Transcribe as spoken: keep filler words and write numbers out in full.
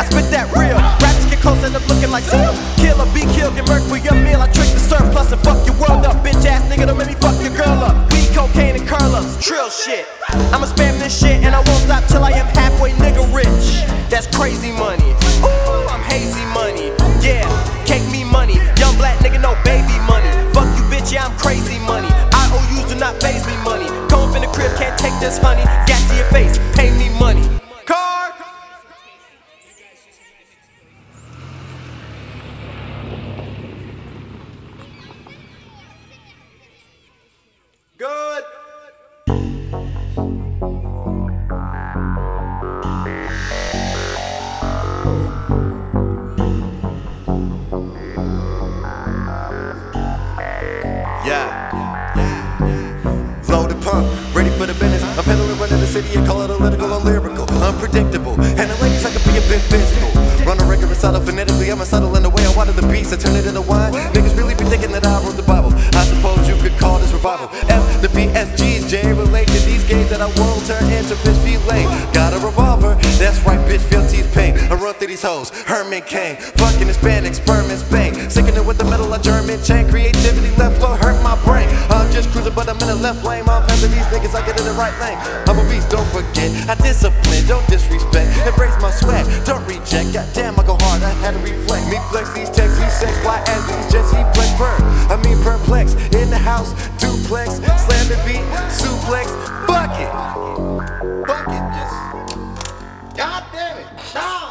spit that real. Rappers get close, end up looking like seal. Kill or be killed, get murked for your meal. I trick the surplus and fuck your world up. Bitch ass nigga, don't make me fuck your girl up. Weed, cocaine, and curl-ups, trill shit. I'ma spam this shit and I won't stop till I am halfway nigga rich. That's crazy money. Ooh, I'm hazy money. Yeah, cake me money. Young black nigga, no baby money. Fuck you, bitch, yeah, I'm crazy money. I O Us do not phase me money. Come up in the crib, can't take this honey. Gas to your face, pay me money. Car. Good. Yeah. Load the pump, ready for the business. I'm peddling, running the city and call it analytical, I'm lyrical, unpredictable. And the ladies, I can be a bit physical. Run a record recital phonetically, I'm a subtle in the way I water the beats, I turn it into wine. Niggas really be thinking that I wrote the Bible. I suppose you could call this revival. F, the B S Gs, J relate to these gays that I won't turn into fish fillet. Got a revolver, that's right, bitch, feel teeth pain. I run through these hoes, Herman Cain. Fucking Hispanics, Spermins, bang. Sickening with the metal, I German chain. Creativity left flow, hurt my brain. I'm just cruising, but I'm in the left lane. I'm passing these niggas, I get in the right lane. I'm a beast, don't forget. I discipline, don't disrespect. Embrace my swag, don't reject. Goddamn, I go hard, I had to reflect. Me flex these texts, these sex, fly as these jets, he flex bird. I mean perplex, in the house, duplex, slam the beat, suplex, bucket. Bucket, just. God damn it, no.